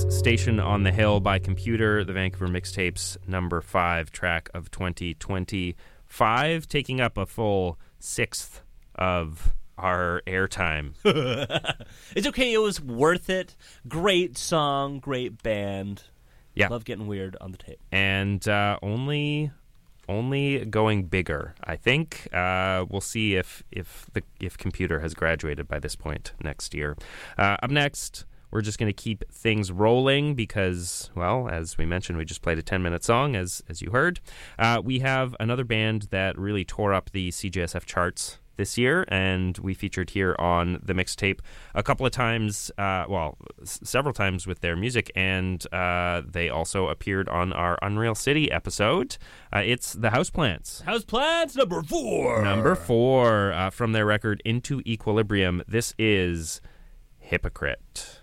was Station on the Hill by Computer, the Vancouver Mixtapes number 5 track of 2025, taking up a full sixth of our airtime. It's okay. It was worth it. Great song, great band. Yeah. Love getting weird on the tape. And only going bigger, I think. We'll see if Computer has graduated by this point next year. Up next, we're just going to keep things rolling because, well, as we mentioned, we just played a 10-minute song, as you heard. We have another band that really tore up the CJSF charts this year, and we featured here on the mixtape a couple of times, several times with their music, and they also appeared on our Unreal City episode. It's the Houseplants. Houseplants number 4. Number 4 from their record Into Equilibrium. This is Hypocrite.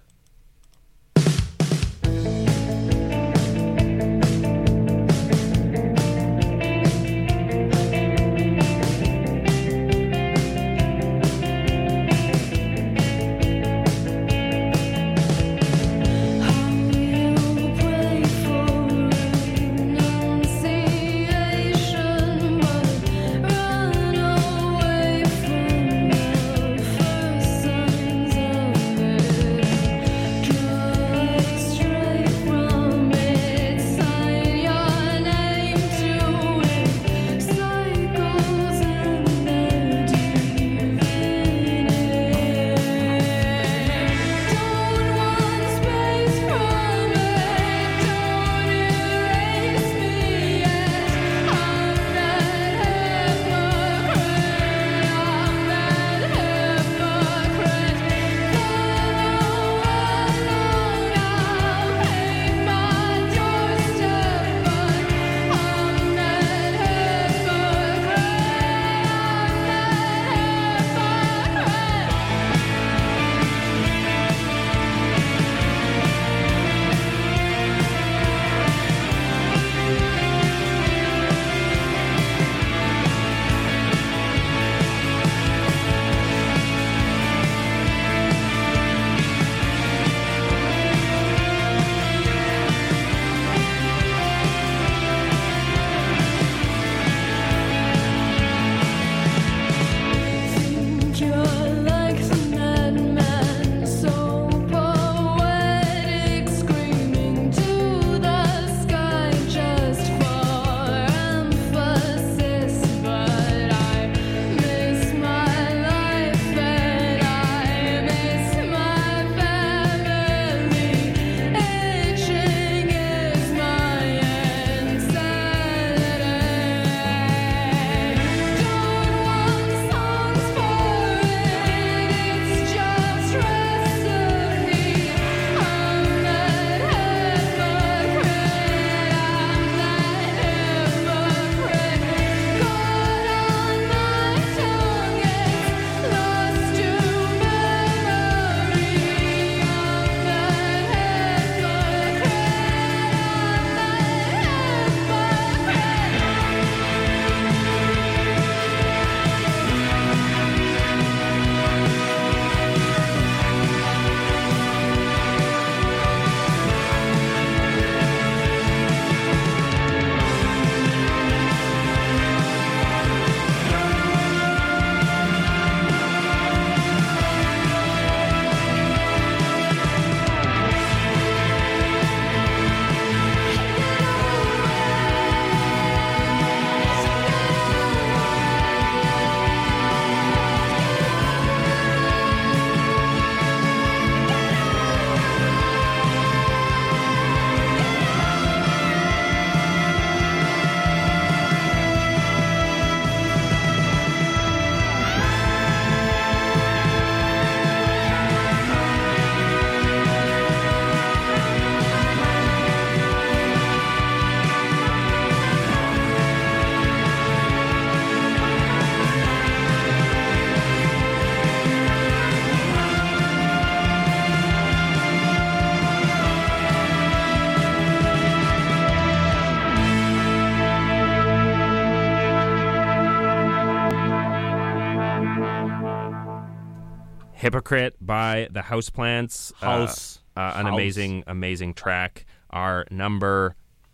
Hypocrite by the Houseplants. An amazing track. Our number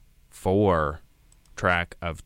4 track of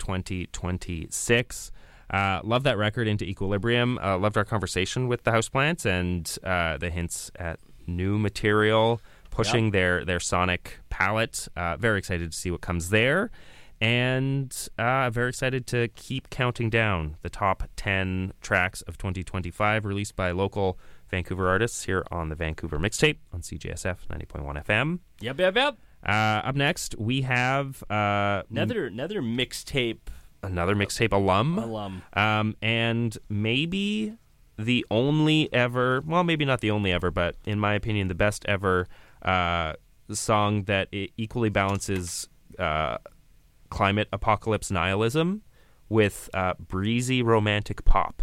2026. Love that record, Into Equilibrium. Loved our conversation with the Houseplants and the hints at new material, pushing their sonic palette. Very excited to see what comes there. And very excited to keep counting down the top 10 tracks of 2025 released by local Vancouver artists here on the Vancouver Mixtape on CJSF 90.1 FM. Yep. Up next, we have Another mixtape. Another mixtape alum. And maybe the only ever, well, maybe not the only ever, but in my opinion, the best ever song that equally balances climate apocalypse nihilism with breezy romantic pop.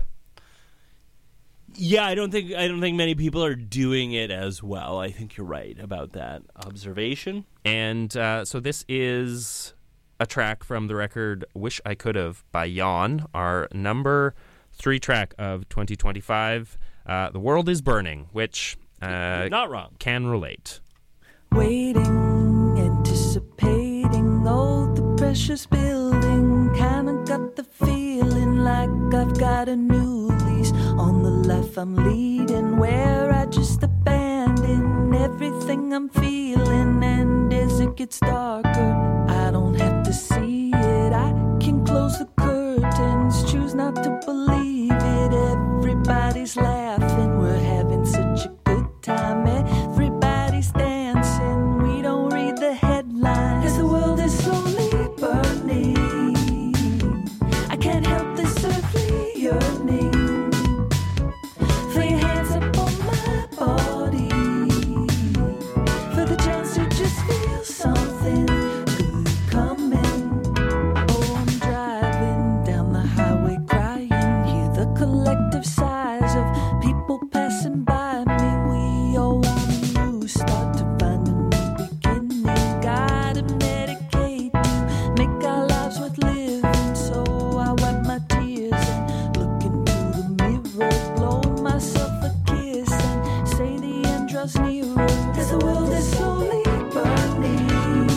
Yeah, I don't think many people are doing it as well. I think you're right about that observation. And so this is a track from the record Wish I Could've by Yawn, our number 3 track of 2025. The World is Burning, which not wrong. Can relate. Waiting, anticipating, oh, the pressure's building. Kinda got the feeling like I've got a new lease on the life I'm leading, where I just abandon everything I'm feeling. And as it gets darker, I don't have to see it. I can close the curtains, choose not to believe it. Everybody's laughing, we're having such a good time. Everybody's dancing, we don't read the headlines as the world is slowly burning. I can't help this earthly yearning. Throw your hands up on my body for the chance to just feel something good coming. Oh, I'm driving down the highway crying, hear the collective sighs of people passing by me. We all want a new start to find a new beginning. Gotta medicate to make our lives worth living. So I wipe my tears and look into the mirror, blow myself a kiss and say the end draws nearer. As the world is slowly burning,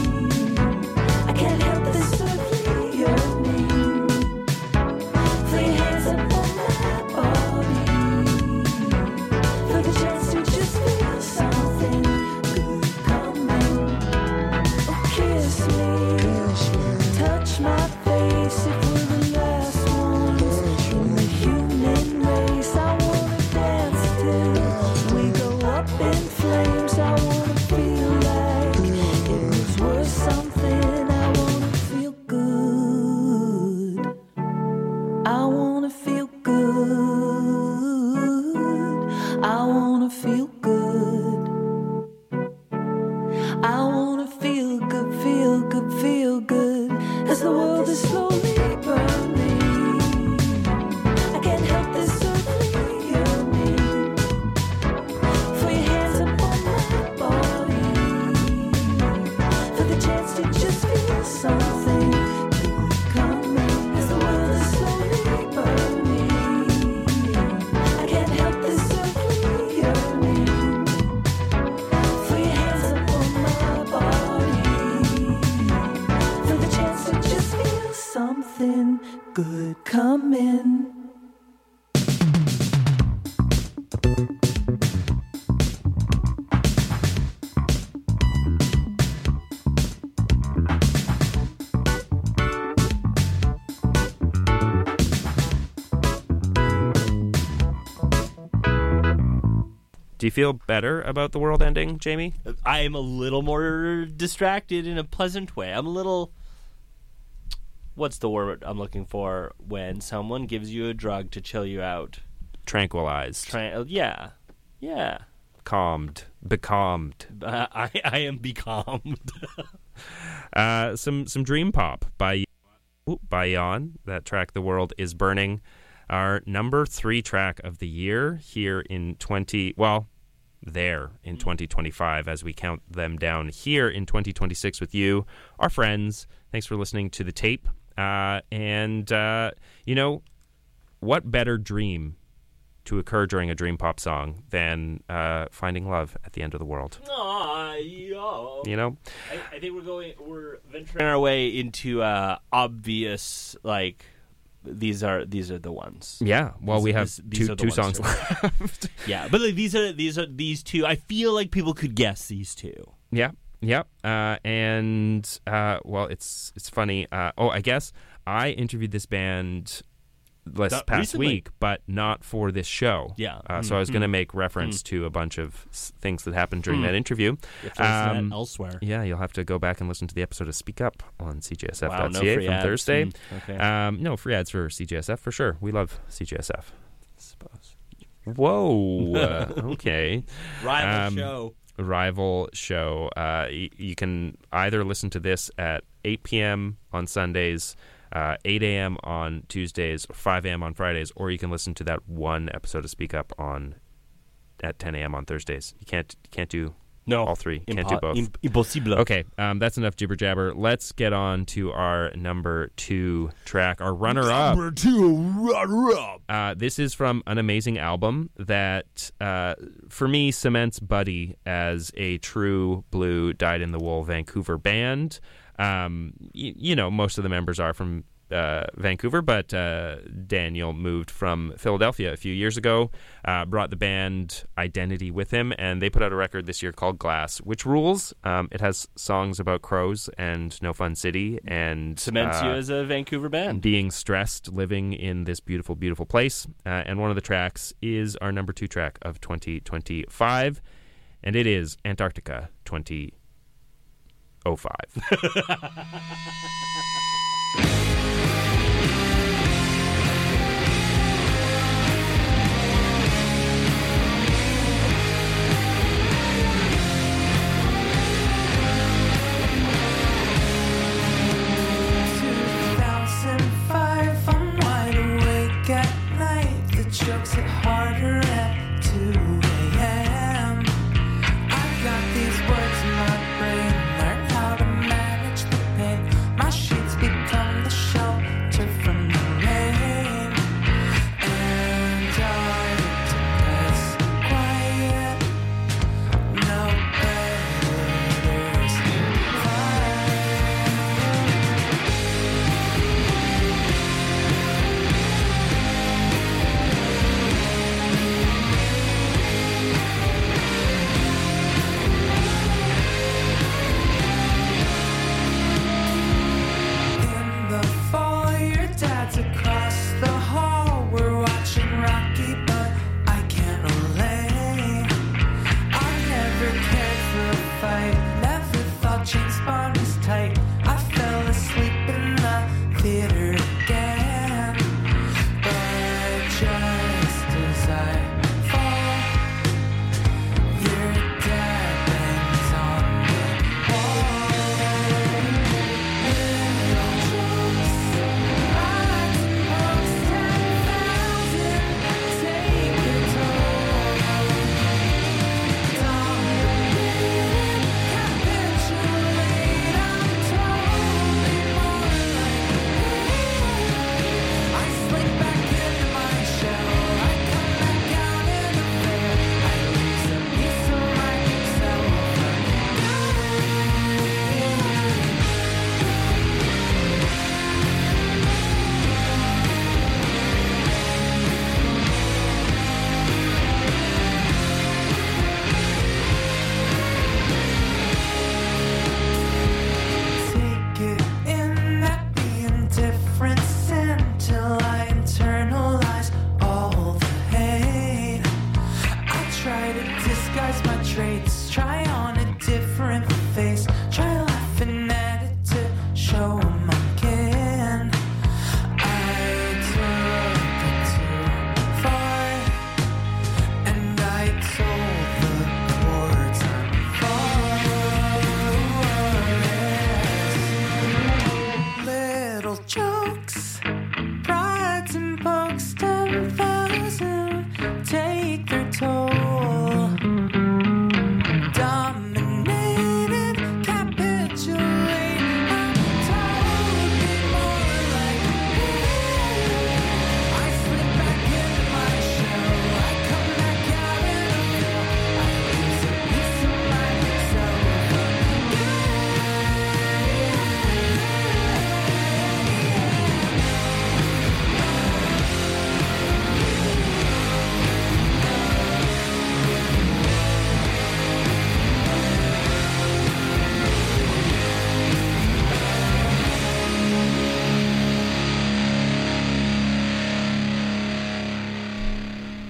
I can't help this earthly yearning. Throw your hands up on my body for the chance to just feel something good coming. Oh, kiss me, touch my face if we're the last ones in the human race. I wanna dance till we go up in flames. I wanna feel like it was worth something. I wanna feel good. I wanna feel good. I wanna feel good. I wanna feel good, feel good, feel good. As the world is slowly burning, I can't help this earthly yearning. Throw your hands up on my body for the chance to just feel something good coming. As the world is slowly burning, I can't help this earthly yearning. Throw your hands up on my body for the chance to just feel something good coming. Do you feel better about the world ending, Jamie? I am a little more distracted in a pleasant way. I'm a little... What's the word I'm looking for when someone gives you a drug to chill you out? Tranquilized. Yeah. Calmed. Becalmed. I am becalmed. Some dream pop by Yawn. That track, The World is Burning. Our number 3 track of the year here in 2025 as we count them down here in 2026 with you, our friends. Thanks for listening to the tape. And what better dream to occur during a dream pop song than finding love at the end of the world. You know? I think we're venturing our way into obvious, like, these are the ones. Yeah. Well, we have two songs left. Yeah, but like, these two. I feel like people could guess these two. Yeah. Yep. Well, it's funny. I guess I interviewed this band past recently. week, but not for this show. Yeah. So I was going to make reference to a bunch of things that happened during that interview. If there's that elsewhere. Yeah, you'll have to go back and listen to the episode of Speak Up on CJSF.ca Wow, no free from ads. Thursday. Okay. No free ads for CJSF for sure. We love CJSF. I suppose. Whoa. Okay. Rival show. You can either listen to this at 8 p.m. on Sundays, 8 a.m. on Tuesdays, or 5 a.m. on Fridays, or you can listen to that one episode of Speak Up at 10 a.m. on Thursdays. You can't do all three. Can't do both. Impossible. Okay, that's enough jibber jabber. Let's get on to our number 2 track, our runner-up. Number 2 runner-up. This is from an amazing album that, for me, cements Buddy as a true blue, dyed-in-the-wool Vancouver band. You know, most of the members are from Vancouver, but Daniel moved from Philadelphia a few years ago, brought the band identity with him, and they put out a record this year called Glass, which rules. It has songs about crows and No Fun City and Cements you as a Vancouver band. Being stressed, living in this beautiful, beautiful place. And one of the tracks is our number 2 track of 2025, and it is Antarctica 2005. Jokes hit harder at 2 a.m. I got these words in my brain, learn how to manage the pain. My sheets become the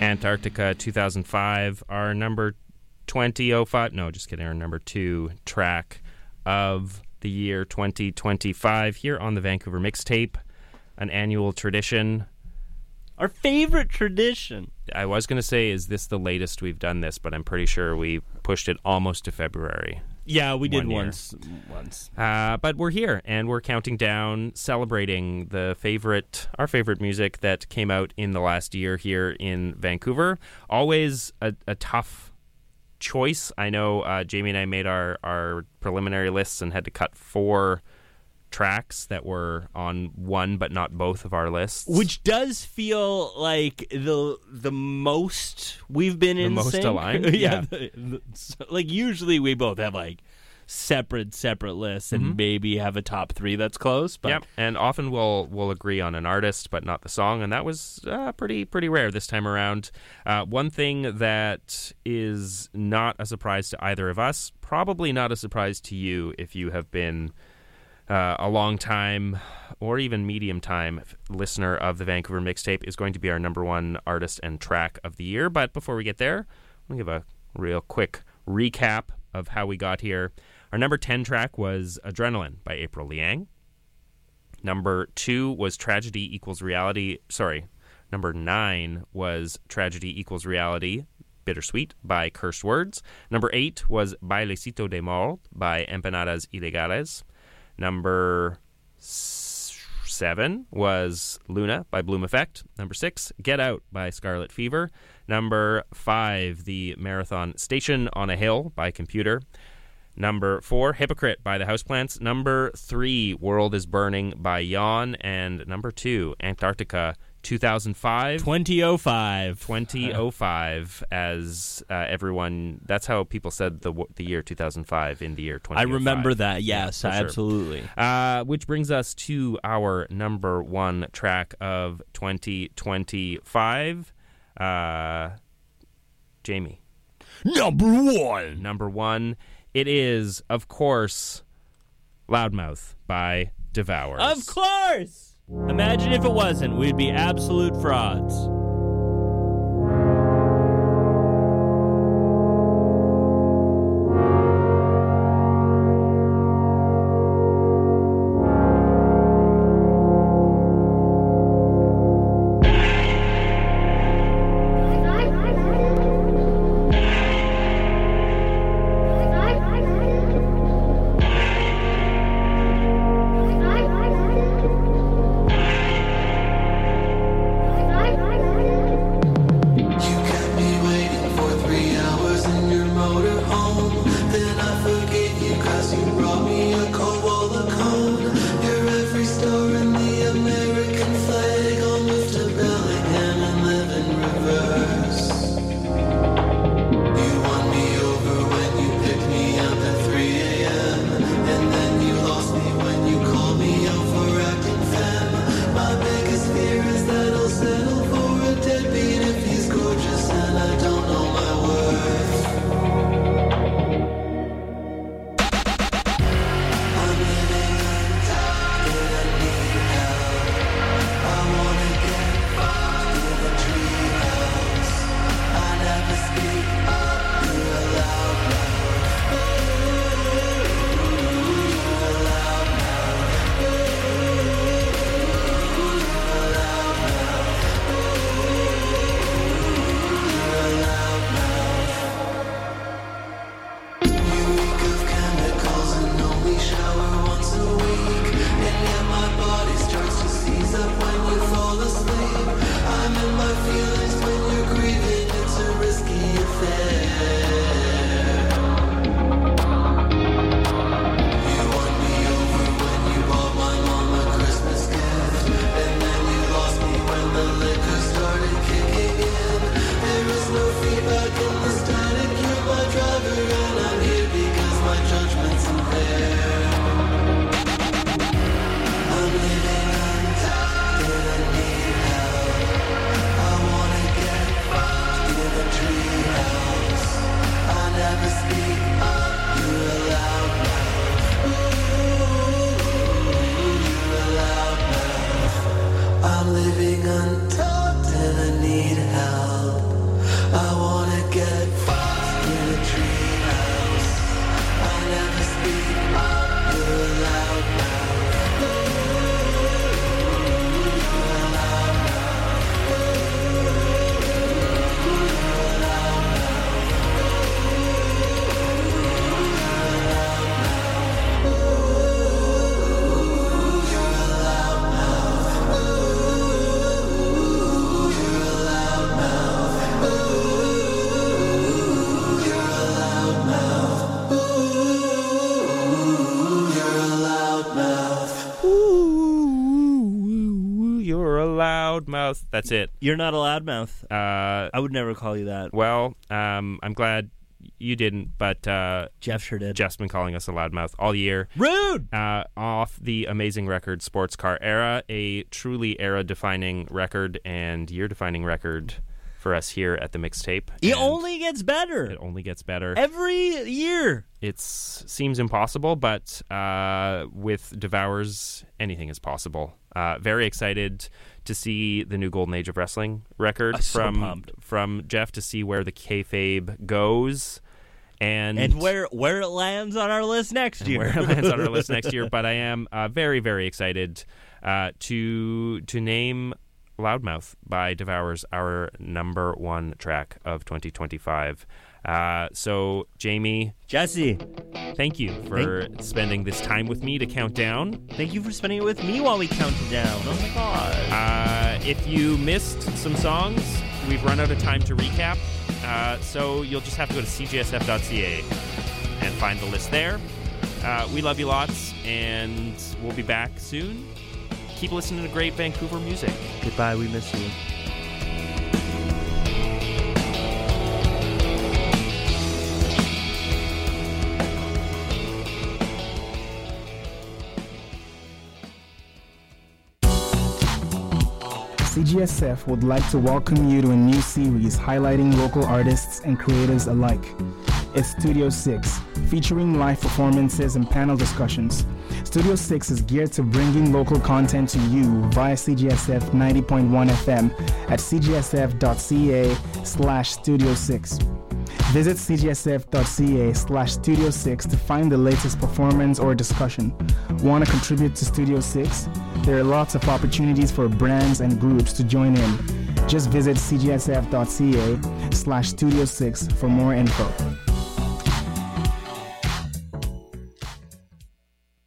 Antarctica 2005, our number 2005. No, just kidding. Our number 2 track of the year 2025 here on the Vancouver Mixtape, an annual tradition. Our favorite tradition. I was going to say, is this the latest we've done this? But I'm pretty sure we pushed it almost to February. Yeah, we did 1 year. once. But we're here, and we're counting down, celebrating our favorite music that came out in the last year here in Vancouver. Always a tough choice. I know Jamie and I made our preliminary lists and had to cut 4 tracks that were on one but not both of our lists, which does feel like the most we've been in most sync. aligned. Yeah. Like usually we both have like separate lists and maybe have a top 3 that's close. But yep, and often we'll agree on an artist but not the song, and that was pretty rare this time around. One thing that is not a surprise to either of us, probably not a surprise to you if you have been a long time or even medium time listener of the Vancouver Mixtape, is going to be our number 1 artist and track of the year. But before we get there, I'll give a real quick recap of how we got here. Our number 10 track was Adrenaline by April Liang. Number 2 was Tragedy Equals Reality. Sorry, number 9 was Tragedy Equals Reality, Bittersweet by Cursed Words. Number 8 was Bailecito de Mort by Empanadas Ilegales. Number 7 was Luna by Bloom Effect. Number 6, Get Out by Scarlet Fever. Number 5, The Marathon Station on a Hill by Computer. Number 4, Hypocrite by The Houseplants. Number 3, World is Burning by Yawn. And number 2, Antarctica 2005. 2005, as everyone, that's how people said the year 2005 in the year 2005. I remember that, yes, yeah, absolutely. Sure. Which brings us to our number 1 track of 2025. Jamie. Number 1. It is, of course, Loudmouth by Devours. Of course! Imagine if it wasn't. We'd be absolute frauds. living untucked and I need help. loudmouth. That's it. You're not a loudmouth. I would never call you that. Well, I'm glad you didn't, but Jeff sure did. Jeff's been calling us a loudmouth all year. Rude! Off the amazing record Sports Car Era, a truly era-defining record and year-defining record for us here at the Mixtape. It only gets better. It only gets better. Every year. It seems impossible, but with Devours, anything is possible. Very excited to see the new Golden Age of Wrestling record from Jeff, to see where the kayfabe goes. And where it lands on our list next year. But I am very, very excited to name Loudmouth by Devours our number one track of 2025. So, Jamie, Jesse, thank you for spending this time with me to count down. Thank you for spending it with me while we counted down. Oh my God. If you missed some songs, we've run out of time to recap. So you'll just have to go to cgsf.ca and find the list there. We love you lots, and we'll be back soon. Keep listening to great Vancouver music. Goodbye, we miss you. CGSF would like to welcome you to a new series highlighting local artists and creatives alike. It's Studio 6, featuring live performances and panel discussions. Studio 6 is geared to bringing local content to you via CGSF 90.1 FM at cgsf.ca/Studio 6. Visit cgsf.ca/Studio 6 to find the latest performance or discussion. Want to contribute to Studio 6? There are lots of opportunities for brands and groups to join in. Just visit cgsf.ca/Studio 6 for more info.